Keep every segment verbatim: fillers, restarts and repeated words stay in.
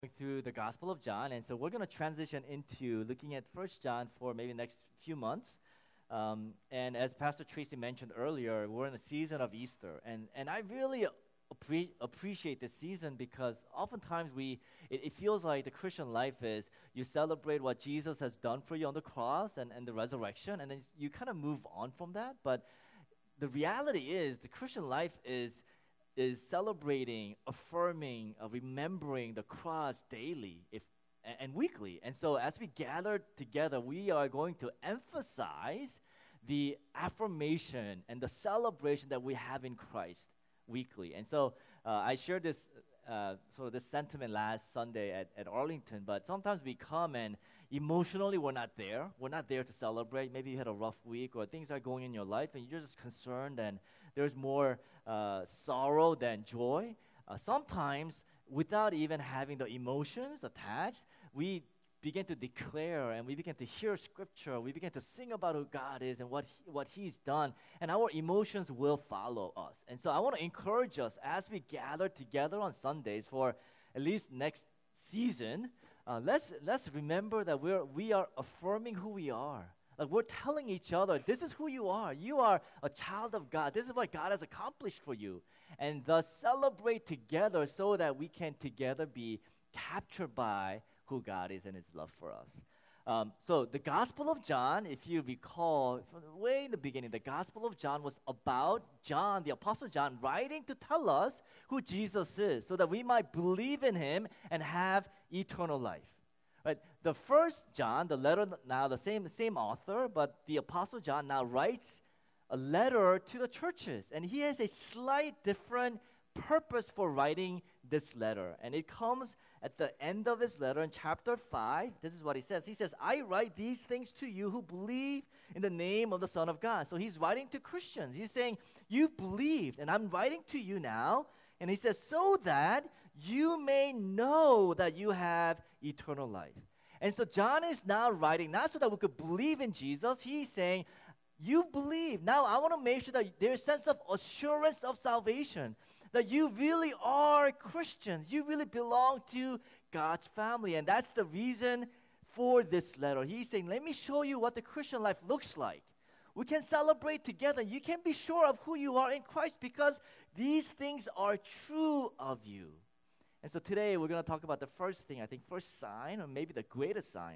through the Gospel of John, and so we're going to transition into looking at First John for maybe next few months. Um, and as Pastor Tracy mentioned earlier, we're in a season of Easter, and and I really appre- appreciate this season because oftentimes we it, it feels like the Christian life is you celebrate what Jesus has done for you on the cross and, and the resurrection, and then you kind of move on from that. But the reality is the Christian life is is celebrating, affirming, uh, remembering the cross daily if, and, and weekly. And so as we gather together, we are going to emphasize the affirmation and the celebration that we have in Christ weekly. And so uh, I shared this uh, sort of this sentiment last Sunday at, at Arlington, but sometimes we come and emotionally we're not there. We're not there to celebrate. Maybe you had a rough week or things are going in your life and you're just concerned and there's more uh, sorrow than joy. Uh, sometimes, without even having the emotions attached, we begin to declare and we begin to hear Scripture. We begin to sing about who God is and what he, what He's done, and our emotions will follow us. And so I want to encourage us as we gather together on Sundays for at least next season. Uh, let's let's remember that we're we are affirming who we are. Like we're telling each other, this is who you are. You are a child of God. This is what God has accomplished for you. And thus celebrate together so that we can together be captured by who God is and His love for us. Um, so the Gospel of John, if you recall, from way in the beginning, the Gospel of John was about John, the Apostle John, writing to tell us who Jesus is so that we might believe in Him and have eternal life. Right. The first John, the letter now, the same same author, but the Apostle John now writes a letter to the churches, and he has a slight different purpose for writing this letter, and it comes at the end of his letter in chapter five. This is what he says. He says, "I write these things to you who believe in the name of the Son of God." So he's writing to Christians. He's saying, "You've believed, and I'm writing to you now." And he says, "So that you may know that you have eternal life." And so John is now writing, not so that we could believe in Jesus. He's saying, you believe. Now I want to make sure that there's a sense of assurance of salvation, that you really are Christians. You really belong to God's family. And that's the reason for this letter. He's saying, let me show you what the Christian life looks like. We can celebrate together. You can be sure of who you are in Christ because these things are true of you. And so today we're going to talk about the first thing, I think first sign, or maybe the greatest sign.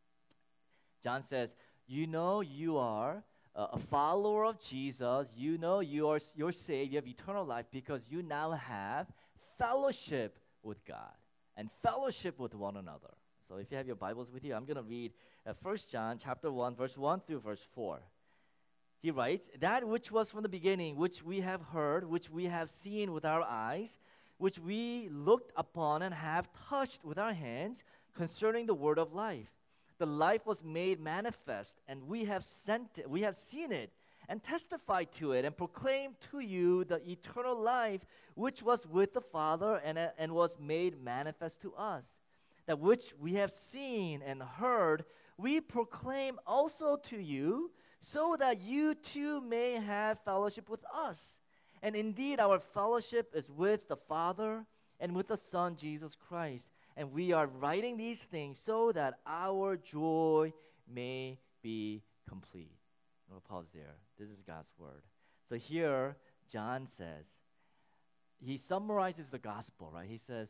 John says, you know you are uh, a follower of Jesus. You know you are, you're saved. You have eternal life because you now have fellowship with God and fellowship with one another. So if you have your Bibles with you, I'm going to read uh, First John chapter one, verse one through verse four. He writes, "That which was from the beginning, which we have heard, which we have seen with our eyes, which we looked upon and have touched with our hands, concerning the word of life. The life was made manifest, and we have sent it, we have seen it, and testified to it, and proclaimed to you the eternal life, which was with the Father and, uh, and was made manifest to us. That which we have seen and heard, we proclaim also to you, so that you too may have fellowship with us. And indeed, our fellowship is with the Father and with the Son, Jesus Christ. And we are writing these things so that our joy may be complete." I'll pause there. This is God's word. So here, John says, he summarizes the gospel, right? He says,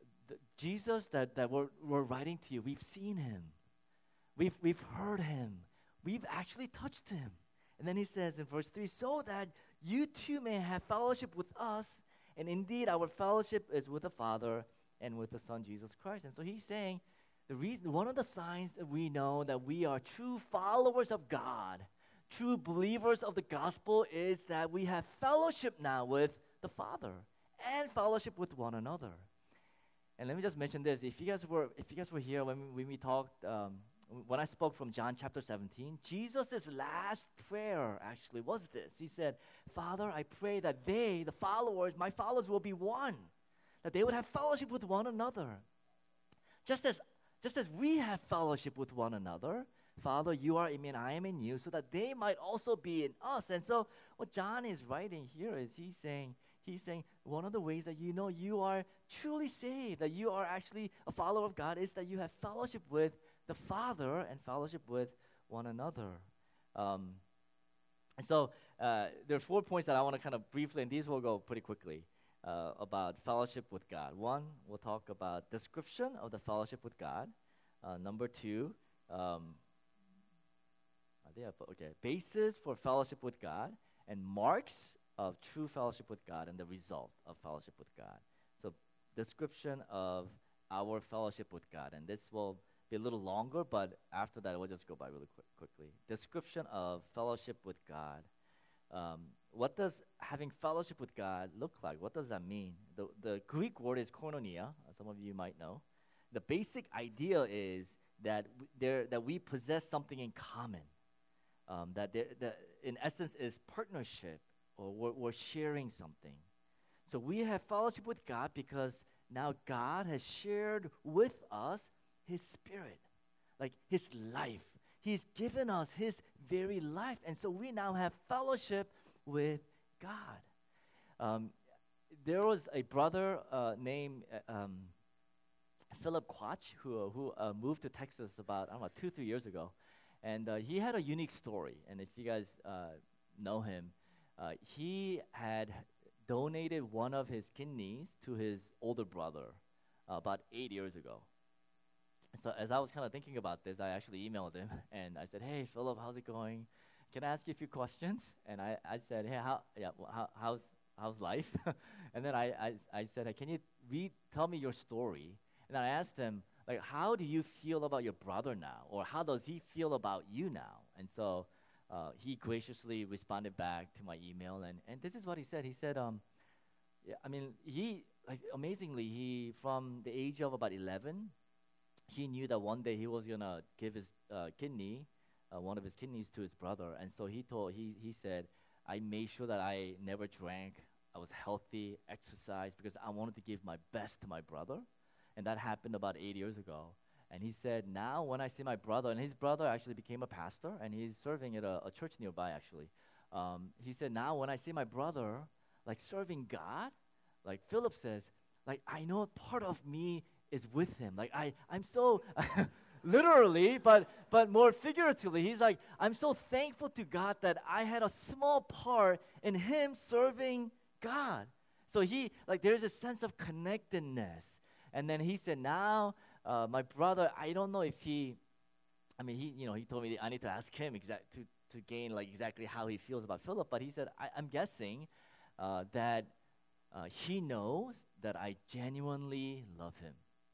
Jesus that, that we're, we're writing to you, we've seen Him. We've, we've heard Him. We've actually touched Him. And then he says in verse three, "So that you too may have fellowship with us, and indeed our fellowship is with the Father and with the Son, Jesus Christ." And so he's saying, the reason, one of the signs that we know that we are true followers of God, true believers of the gospel, is that we have fellowship now with the Father and fellowship with one another. And let me just mention this: if you guys were, if you guys were here when we, when we talked. Um, When I spoke from John chapter seventeen, Jesus' last prayer actually was this. He said, "Father, I pray that they, the followers, my followers will be one, that they would have fellowship with one another. Just as, just as we have fellowship with one another, Father, you are in me and I am in you, so that they might also be in us." And so what John is writing here is he's saying, he's saying one of the ways that you know you are truly saved, that you are actually a follower of God, is that you have fellowship with the Father and fellowship with one another. Um, and so uh, there are four points that I want to kind of briefly, and these will go pretty quickly, uh, about fellowship with God. One, we'll talk about description of the fellowship with God. Uh, number two, um, okay, basis for fellowship with God, and marks of true fellowship with God, and the result of fellowship with God. So, description of our fellowship with God, and this will be a little longer, but after that, we'll just go by really quick, quickly. Description of fellowship with God. Um, what does having fellowship with God look like? What does that mean? The, the Greek word is koinonia. Some of you might know. The basic idea is that w- there that we possess something in common. Um, that there, that in essence is partnership, or we're, we're sharing something. So we have fellowship with God because now God has shared with us His Spirit, like His life. He's given us His very life, and so we now have fellowship with God. Um, there was a brother uh, named uh, um, Philip Quach who who uh, moved to Texas about I don't know two three years ago, and uh, he had a unique story. And if you guys uh, know him, uh, he had donated one of his kidneys to his older brother uh, about eight years ago. So as I was kind of thinking about this, I actually emailed him and I said, "Hey, Philip, how's it going? Can I ask you a few questions?" And I, I said, "Hey, how yeah, well, how, how's how's life?" And then I, I I said, hey, "Can you read tell me your story?" And I asked him, like, "How do you feel about your brother now, or how does he feel about you now?" And so uh, he graciously responded back to my email, and and this is what he said. He said, um, yeah, I mean, he like amazingly, he from the age of about eleven. He knew that one day he was gonna give his uh, kidney, uh, one of his kidneys, to his brother, and so he told he he said, "I made sure that I never drank. I was healthy, exercised, because I wanted to give my best to my brother," and that happened about eight years ago. And he said, "Now when I see my brother," and his brother actually became a pastor, and he's serving at a, a church nearby. Actually, um, he said, "Now when I see my brother like serving God, like Philip says, like I know part of me is with him. Like I, I'm so literally, but but more figuratively, he's like, I'm so thankful to God that I had a small part in him serving God." So he like there's a sense of connectedness. And then he said, "Now uh, my brother, I don't know if he, I mean he, you know, he told me I need to ask him exact to to gain like exactly how he feels about Philip. But he said, I, I'm guessing uh, that uh, he knows that I genuinely love him."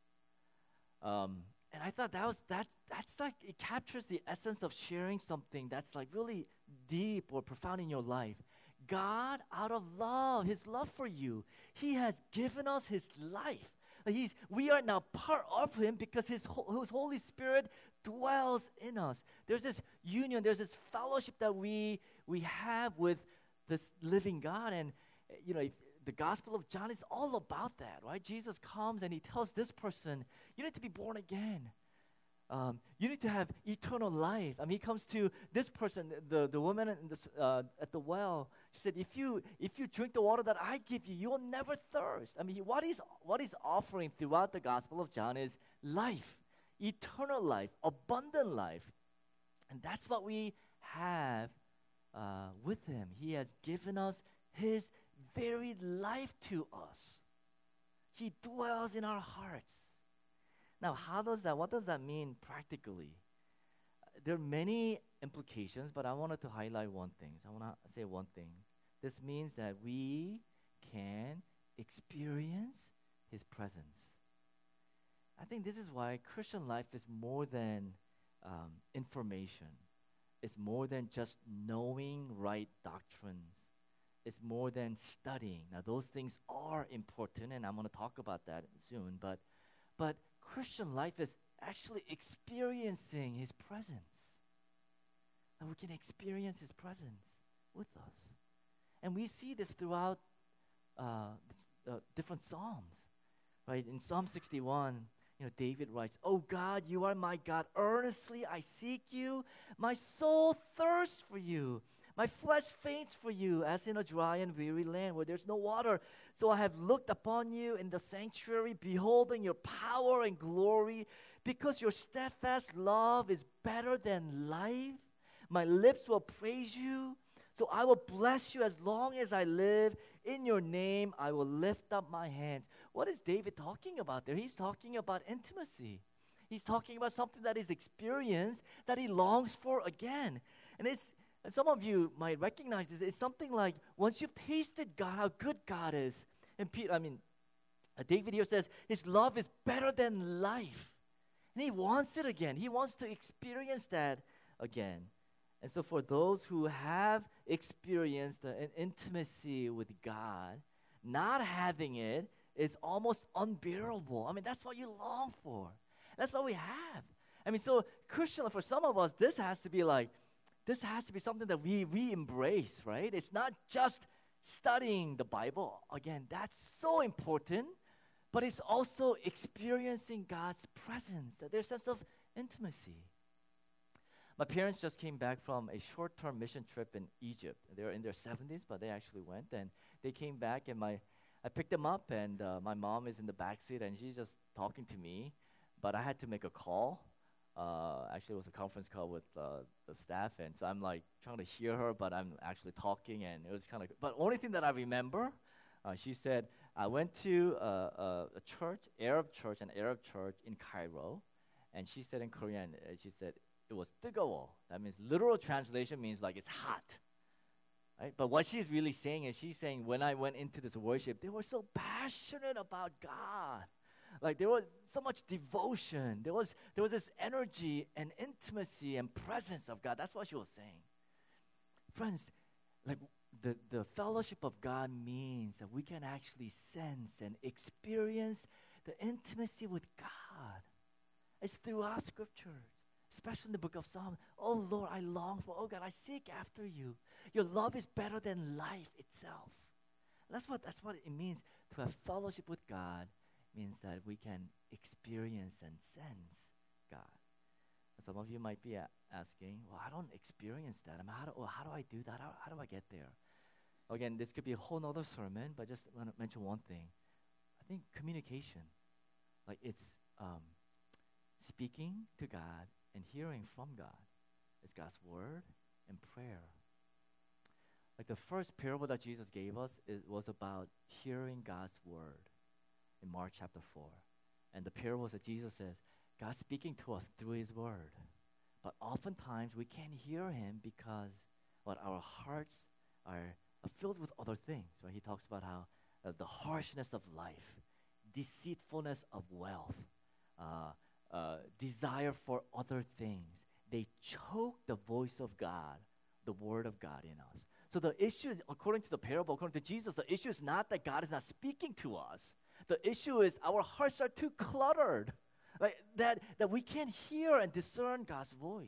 Um, and I thought that was that that's like it captures the essence of sharing something that's like really deep or profound in your life. God, out of love, His love for you, He has given us His life. Like he's we are now part of Him because His His Holy Spirit dwells in us. There's this union, there's this fellowship that we we have with this living God, and you know. If, The Gospel of John is all about that, right? Jesus comes and He tells this person, you need to be born again. Um, you need to have eternal life. I mean, He comes to this person, the, the woman in this, uh, at the well. She said, if you if you drink the water that I give you, you will never thirst. I mean, he, what, is, what He's offering throughout the Gospel of John is life, eternal life, abundant life. And that's what we have uh, with Him. He has given us His very life to us. He dwells in our hearts. Now, how does that, what does that mean practically? Uh, there are many implications, but I wanted to highlight one thing. I want to say one thing. This means that we can experience His presence. I think this is why Christian life is more than um, information. It's more than just knowing right doctrines. It's more than studying. Now, those things are important, and I'm going to talk about that soon. But, but Christian life is actually experiencing His presence. And we can experience His presence with us. And we see this throughout uh, uh, different psalms, right? In Psalm sixty-one, you know, David writes, "Oh God, you are my God. Earnestly I seek you. My soul thirsts for you. My flesh faints for you, as in a dry and weary land where there's no water. So I have looked upon you in the sanctuary, beholding your power and glory, because your steadfast love is better than life. My lips will praise you. So I will bless you as long as I live. In your name, I will lift up my hands. What is David talking about there? He's talking about intimacy. He's talking about something that is experienced, that he longs for again. And it's and some of you might recognize this. It's something like once you've tasted God, how good God is. And Peter, I mean, uh, David here says his love is better than life. And he wants it again. He wants to experience that again. And so for those who have experienced an intimacy with God, not having it is almost unbearable. I mean, that's what you long for. That's what we have. I mean, so Christian, for some of us, this has to be like, this has to be something that we, we embrace, right? It's not just studying the Bible. Again, that's so important. But it's also experiencing God's presence, that there's a sense of intimacy. My parents just came back from a short-term mission trip in Egypt. They were in their seventies, but they actually went. And they came back, and my I picked them up, and uh, my mom is in the back seat, and she's just talking to me. But I had to make a call. Uh, actually, it was a conference call with uh, the staff, and so I'm like trying to hear her, but I'm actually talking, and it was kind of. But only thing that I remember, uh, she said, I went to uh, a, a church, Arab church, an Arab church in Cairo, and she said in Korean, uh, she said it was 뜨거워. That means literal translation means like it's hot, right? But what she's really saying is she's saying when I went into this worship, they were so passionate about God. Like there was so much devotion. There was there was this energy and intimacy and presence of God. That's what she was saying. Friends, like the, the fellowship of God means that we can actually sense and experience the intimacy with God. It's throughout scriptures, especially in the book of Psalms. Oh Lord, I long for, oh God, I seek after you. Your love is better than life itself. That's what that's what it means to have fellowship with God. Means that we can experience and sense God. And some of you might be a- asking, well, I don't experience that. I mean, how do, well, how do I do that? How, how do I get there? Again, this could be a whole nother sermon, but just want to mention one thing. I think communication, like it's um, speaking to God and hearing from God. It's God's word and prayer. Like the first parable that Jesus gave us is, was about hearing God's word. In Mark chapter four. And the parables that Jesus says, God's speaking to us through his word. But oftentimes we can't hear him because what our hearts are filled with other things. Right? He talks about how uh, the harshness of life, deceitfulness of wealth, uh, uh, desire for other things, they choke the voice of God, the word of God in us. So the issue, according to the parable, according to Jesus, the issue is not that God is not speaking to us. The issue is our hearts are too cluttered, like that, that we can't hear and discern God's voice.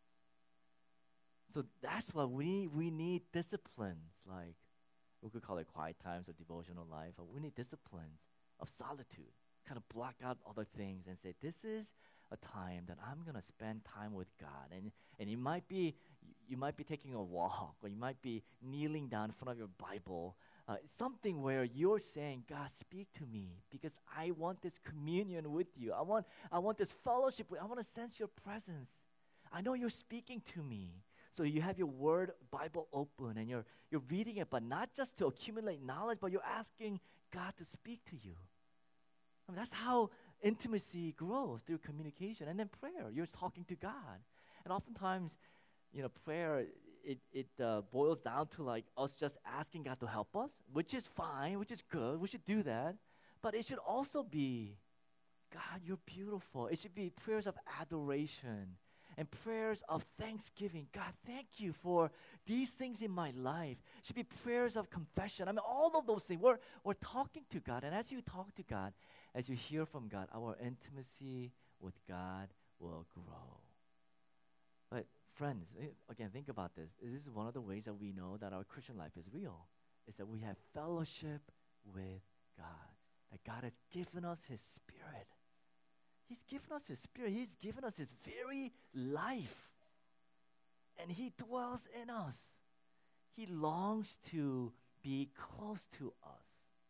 So that's why we we need disciplines, like we could call it quiet times or devotional life, but we need disciplines of solitude, kind of block out other things and say, this is a time that I'm going to spend time with God. And and it might be, you might be taking a walk, or you might be kneeling down in front of your Bible, Uh, something where you're saying, God, speak to me because I want this communion with you. I want, I want this fellowship. With, I want to sense your presence. I know you're speaking to me. So you have your word Bible open and you're, you're reading it, but not just to accumulate knowledge, but you're asking God to speak to you. I mean, that's how intimacy grows, through communication. And then prayer, you're talking to God. And oftentimes, you know, prayer, it it uh, boils down to like us just asking God to help us, which is fine, which is good. We should do that. But it should also be, God, you're beautiful. It should be prayers of adoration and prayers of thanksgiving. God, thank you for these things in my life. It should be prayers of confession. I mean, all of those things. We're, we're talking to God. And as you talk to God, as you hear from God, our intimacy with God will grow. But friends, again, think about this. This is one of the ways that we know that our Christian life is real, is that we have fellowship with God, that God has given us his Spirit. He's given us his Spirit. He's given us his very life, and he dwells in us. He longs to be close to us.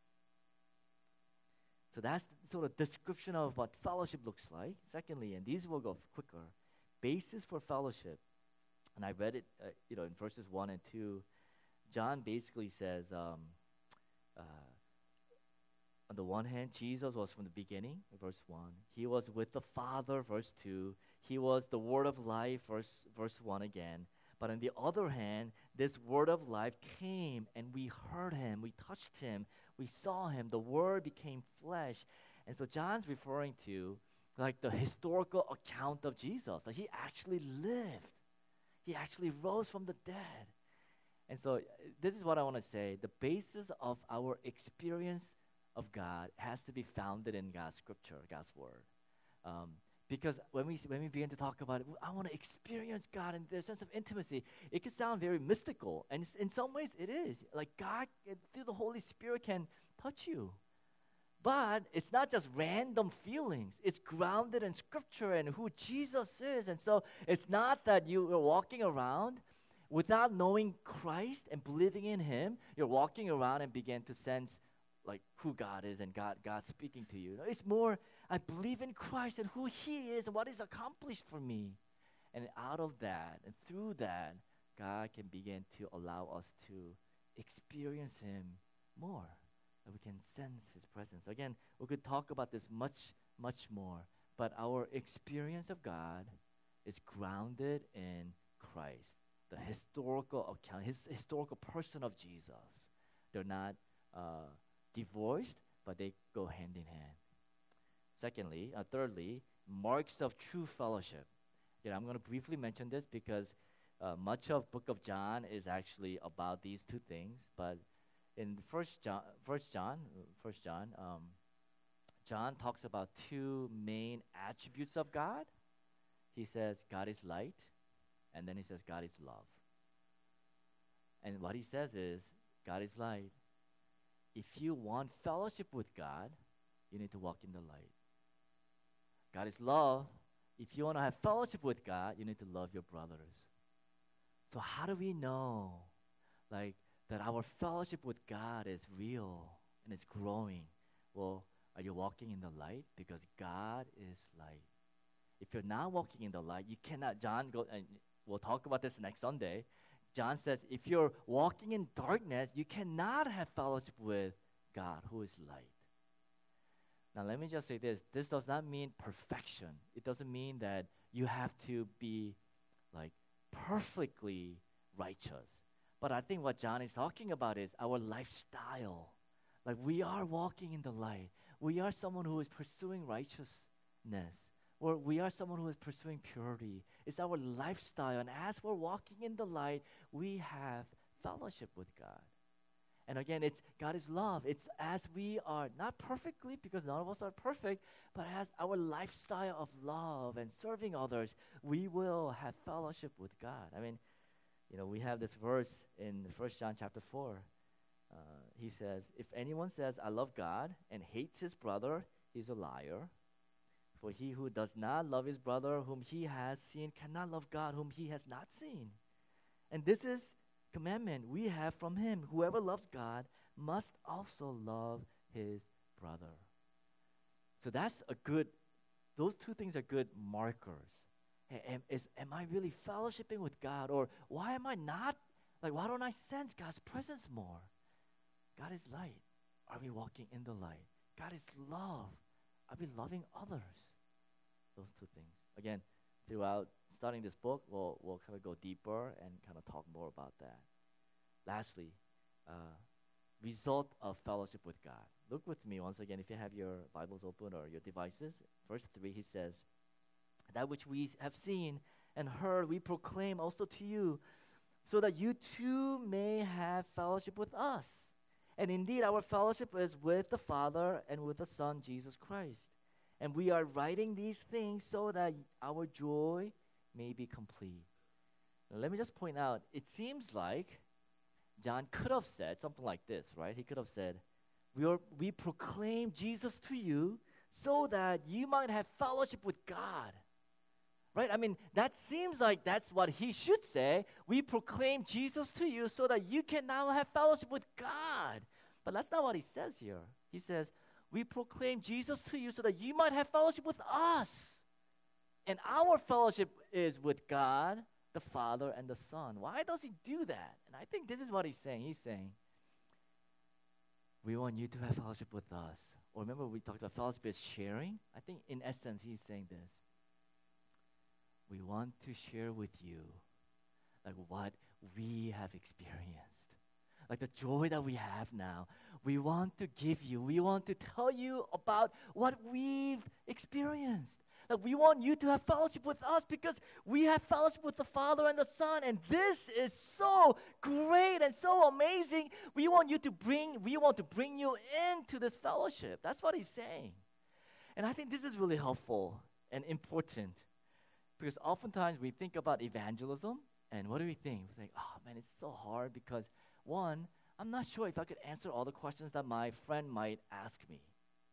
So that's the sort of description of what fellowship looks like. Secondly, and these will go quicker, basis for fellowship. And I read it, uh, you know, in verses one and two. John basically says, um, uh, on the one hand, Jesus was from the beginning, verse one. He was with the Father, verse two. He was the Word of life, verse, verse one again. But on the other hand, this Word of life came, and we heard Him, we touched Him, we saw Him. The Word became flesh. And so John's referring to like the historical account of Jesus. Like he actually lived. He actually rose from the dead. And so uh, this is what I want to say. The basis of our experience of God has to be founded in God's scripture, God's word. Um, because when we when we begin to talk about it, I want to experience God in the sense of intimacy. It can sound very mystical, and in some ways it is. Like God, through the Holy Spirit, can touch you. But it's not just random feelings. It's grounded in scripture and who Jesus is. And so it's not that you are walking around without knowing Christ and believing in Him. You're walking around and begin to sense like who God is and God God speaking to you. No, it's more, I believe in Christ and who He is and what He's accomplished for me. And out of that and through that, God can begin to allow us to experience Him more. And we can sense His presence. Again, we could talk about this much, much more. But our experience of God is grounded in Christ, the historical account, His historical person of Jesus. They're not uh, divorced, but they go hand in hand. Secondly, uh, thirdly, marks of true fellowship. Yeah, I'm going to briefly mention this because uh, much of Book of John is actually about these two things. But in First John, First John, First John, um, John talks about two main attributes of God. He says God is light, and then he says God is love. And what he says is God is light. If you want fellowship with God, you need to walk in the light. God is love. If you want to have fellowship with God, you need to love your brothers. So how do we know, like, that our fellowship with God is real and it's growing? Well, are you walking in the light? Because God is light. If you're not walking in the light, you cannot. John, go, and we'll talk about this next Sunday. John says, if you're walking in darkness, you cannot have fellowship with God, who is light. Now, let me just say this. This does not mean perfection. It doesn't mean that you have to be, like, perfectly righteous. But I think what John is talking about is our lifestyle. Like, we are walking in the light. We are someone who is pursuing righteousness. Or we are someone who is pursuing purity. It's our lifestyle. And as we're walking in the light, we have fellowship with God. And again, it's God is love. It's as we are, not perfectly, because none of us are perfect, but as our lifestyle of love and serving others, we will have fellowship with God. I mean, you know, we have this verse in First John chapter four. Uh, he says, if anyone says, I love God, and hates his brother, he's a liar. For he who does not love his brother whom he has seen cannot love God whom he has not seen. And this is commandment we have from him. Whoever loves God must also love his brother. So that's a good, those two things are good markers. Am, is, am I really fellowshipping with God? Or why am I not, like, why don't I sense God's presence more? God is light. Are we walking in the light? God is love. Are we loving others? Those two things. Again, throughout studying this book, we'll, we'll kind of go deeper and kind of talk more about that. Lastly, uh, result of fellowship with God. Look with me once again, if you have your Bibles open or your devices. Verse three, he says, that which we have seen and heard, we proclaim also to you, so that you too may have fellowship with us. And indeed, our fellowship is with the Father and with the Son, Jesus Christ. And we are writing these things so that our joy may be complete. Now, let me just point out, it seems like John could have said something like this, right? He could have said, we, are, we proclaim Jesus to you so that you might have fellowship with God. Right? I mean, that seems like that's what he should say. We proclaim Jesus to you so that you can now have fellowship with God. But that's not what he says here. He says, we proclaim Jesus to you so that you might have fellowship with us. And our fellowship is with God, the Father, and the Son. Why does he do that? And I think this is what he's saying. He's saying, we want you to have fellowship with us. Or remember we talked about fellowship is sharing? I think in essence he's saying this. We want to share with you like what we have experienced. Like the joy that we have now. We want to give you, we want to tell you about what we've experienced. Like we want you to have fellowship with us because we have fellowship with the Father and the Son. And this is so great and so amazing. We want you to bring, we want to bring you into this fellowship. That's what he's saying. And I think this is really helpful and important. Because oftentimes we think about evangelism, and what do we think? We think, oh man, it's so hard because, one, I'm not sure if I could answer all the questions that my friend might ask me.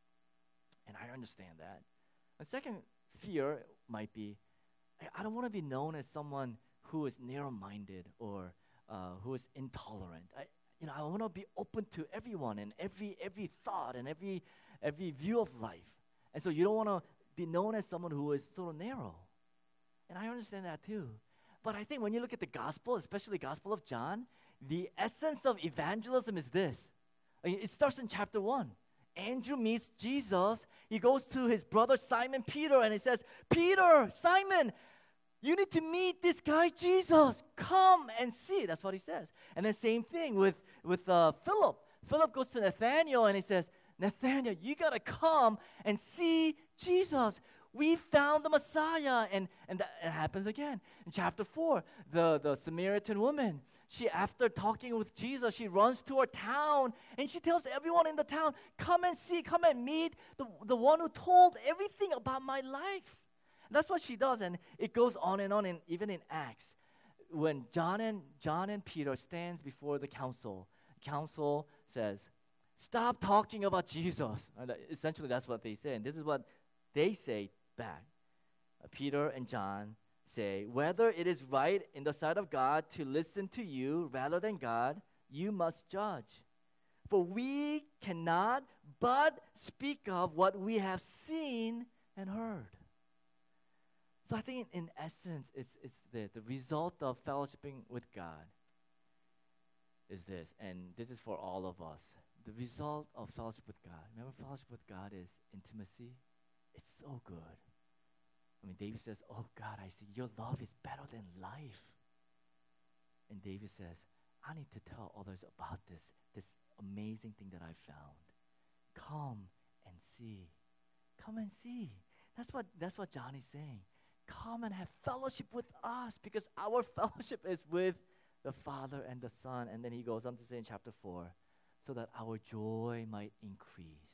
And I understand that. The second fear might be, I, I don't want to be known as someone who is narrow-minded or uh, who is intolerant. I, you know, I want to be open to everyone and every every thought and every every view of life. And so you don't want to be known as someone who is sort of narrow. And I understand that too. But I think when you look at the gospel, especially the Gospel of John, the essence of evangelism is this. I mean, it starts in chapter one. Andrew meets Jesus. He goes to his brother Simon Peter and he says, Peter, Simon, you need to meet this guy Jesus. Come and see. That's what he says. And the same thing with, with uh, Philip. Philip goes to Nathanael and he says, Nathanael, you got to come and see Jesus. We found the Messiah. And, and that it happens again. In chapter four, the, the Samaritan woman, she, after talking with Jesus, she runs to her town and she tells everyone in the town, come and see, come and meet the, the one who told everything about my life. And that's what she does. And it goes on and on, and even in Acts. When John and, John and Peter stands before the council, council says, stop talking about Jesus. And essentially, that's what they say. And this is what they say back. Uh, Peter and John say, whether it is right in the sight of God to listen to you rather than God, you must judge. For we cannot but speak of what we have seen and heard. So I think in essence, it's, it's the, the result of fellowshipping with God is this, and this is for all of us. The result of fellowship with God. Remember, fellowship with God is intimacy. It's so good. I mean, David says, oh God, I see your love is better than life. And David says, I need to tell others about this, this amazing thing that I found. Come and see. Come and see. That's what, that's what John is saying. Come and have fellowship with us because our fellowship is with the Father and the Son. And then he goes on to say in chapter four, so that our joy might increase.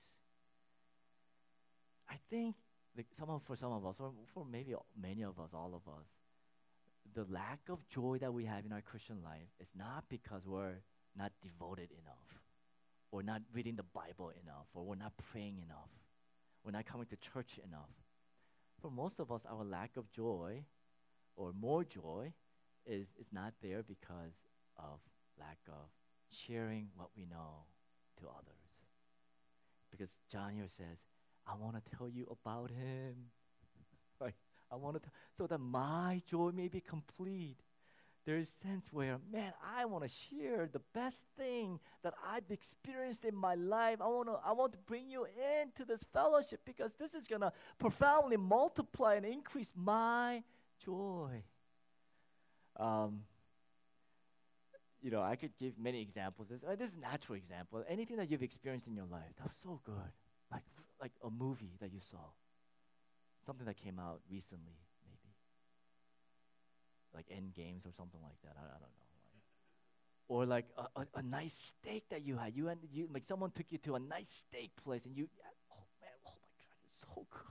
I think the, some of, for some of us, or for maybe many of us, all of us, the lack of joy that we have in our Christian life is not because we're not devoted enough, or not reading the Bible enough, or we're not praying enough, we're not coming to church enough. For most of us, our lack of joy, or more joy, is, is not there because of lack of sharing what we know to others. Because John here says, I want to tell you about him. Right? I want to, t- so that my joy may be complete. There is a sense where, man, I want to share the best thing that I've experienced in my life. I want to, I want to bring you into this fellowship because this is going to profoundly multiply and increase my joy. Um, you know, I could give many examples. This, uh, this is a natural example. Anything that you've experienced in your life, that was so good. Like, like a movie that you saw. Something that came out recently, maybe. Like Endgames or something like that. I, I don't know. Right? Or like a, a, a nice steak that you had. You and you like someone took you to a nice steak place and you, oh man, oh my God, it's so good.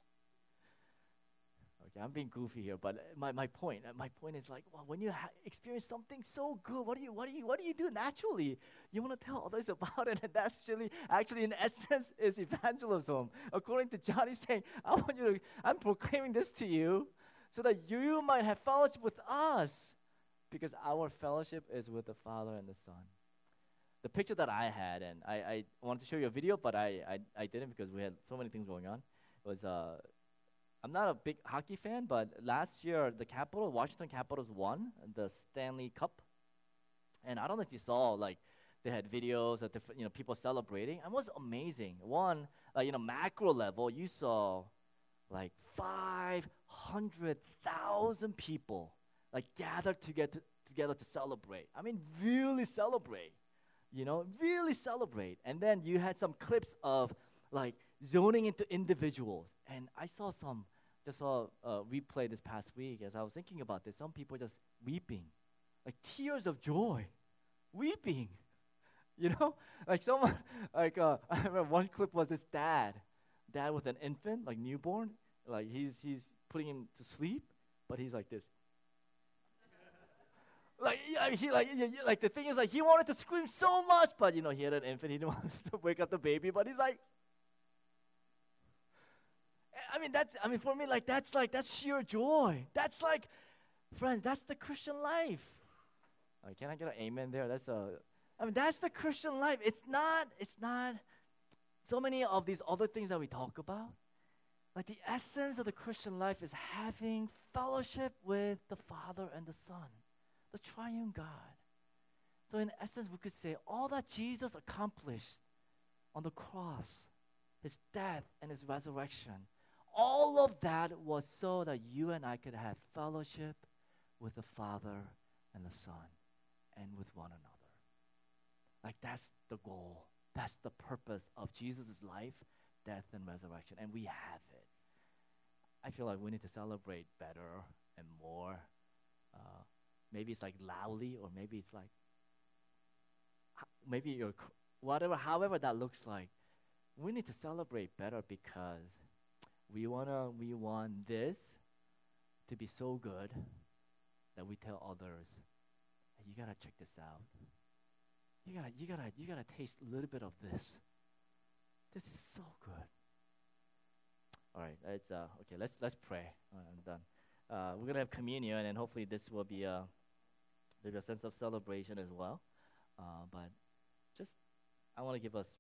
Okay, I'm being goofy here, but my, my point, my point is like, well, when you ha- experience something so good, what do you, what do you, what do you do naturally? You want to tell others about it, and that's actually, actually in essence, is evangelism. According to John, he's saying, I want you to, I'm proclaiming this to you, so that you might have fellowship with us, because our fellowship is with the Father and the Son. The picture that I had, and I, I wanted to show you a video, but I, I, I didn't because we had so many things going on, was uh, I'm not a big hockey fan, but last year the Capital, Washington Capitals won the Stanley Cup. And I don't know if you saw, like, they had videos of different, you know, people celebrating. It was amazing. One, uh, you know, macro level, you saw like five hundred thousand people like gathered together together to celebrate. I mean, really celebrate. You know, really celebrate. And then you had some clips of like zoning into individuals. And I saw some, just saw a replay this past week as I was thinking about this. Some people just weeping, like tears of joy, weeping. You know, like someone, like uh, I remember one clip was this dad, dad with an infant, like newborn, like he's he's putting him to sleep, but he's like this. Like yeah, he like yeah, yeah, like the thing is like he wanted to scream so much, but you know he had an infant, he didn't want to wake up the baby, but he's like. I mean that's I mean for me like that's like that's sheer joy. That's like, friends, that's the Christian life. Like, can I get an amen there? That's a. I mean, that's the Christian life. It's not, it's not so many of these other things that we talk about. Like the essence of the Christian life is having fellowship with the Father and the Son, the triune God. So in essence, we could say all that Jesus accomplished on the cross, his death and his resurrection, all of that was so that you and I could have fellowship with the Father and the Son and with one another. Like that's the goal. That's the purpose of Jesus' life, death, and resurrection. And we have it. I feel like we need to celebrate better and more. Uh, maybe it's like loudly, or maybe it's like, maybe you're, whatever, however that looks like. We need to celebrate better because we wanna, we want this to be so good that we tell others, hey, you gotta check this out. You gotta, you gotta, you gotta taste a little bit of this. This is so good. All right, it's uh, okay. Let's let's pray. All right, I'm done. Uh, we're gonna have communion, and hopefully this will be a maybe a sense of celebration as well. Uh, but just, I want to give us